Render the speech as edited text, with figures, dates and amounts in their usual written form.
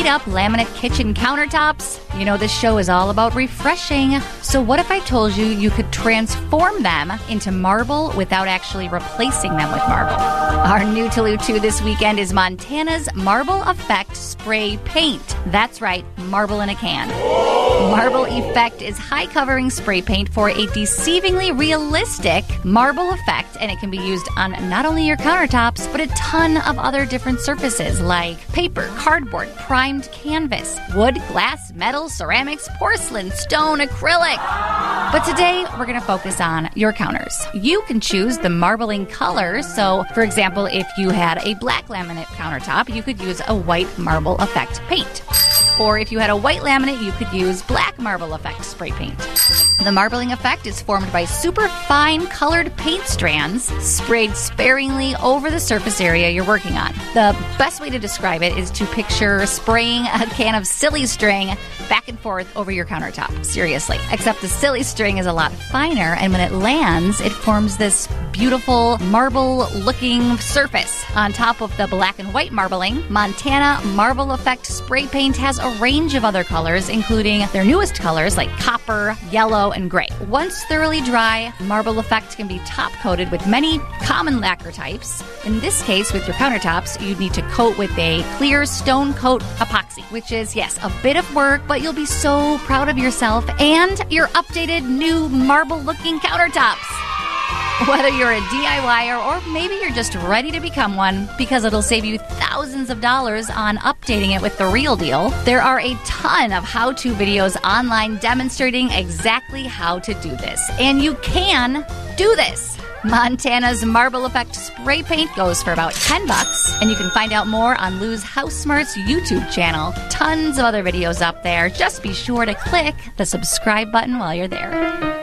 beat-up laminate kitchen countertops? You know, this show is all about refreshing. So what if I told you you could transform them into marble without actually replacing them with marble? Our new Toulouse 2 this weekend is Montana's Marble Effect Spray Paint. That's right, marble in a can. Marble Effect is high-covering spray paint for a deceivingly realistic marble effect, and it can be used on not only your countertops, but a ton of other different surfaces like paper, cardboard, primed canvas, wood, glass, metal, ceramics, porcelain, stone, acrylic. But today, we're going to focus on your counters. You can choose the marbling color. So, for example, if you had a black laminate countertop, you could use a white marble effect paint. Or if you had a white laminate, you could use black marble effect spray paint. The marbling effect is formed by super fine colored paint strands sprayed sparingly over the surface area you're working on. The best way to describe it is to picture spraying a can of silly string back and forth over your countertop. Seriously. Except the silly string is a lot finer, and when it lands, it forms this beautiful marble-looking surface. On top of the black and white marbling, Montana Marble Effect Spray Paint has a range of other colors, including their newest colors like copper, yellow, and gray. Once thoroughly dry, Marble Effect can be top-coated with many common lacquer types. In this case, with your countertops, you need to coat with a clear stone coat epoxy, which is, yes, a bit of work, but you'll be so proud of yourself and your updated new marble-looking countertops. Whether you're a DIYer or maybe you're just ready to become one, because it'll save you thousands of dollars on updating it with the real deal, there are a ton of how-to videos online demonstrating exactly how to do this. And you can do this. Montana's Marble Effect Spray Paint goes for about $10, and you can find out more on Lou's House Smarts YouTube channel. Tons of other videos up there. Just be sure to click the subscribe button while you're there.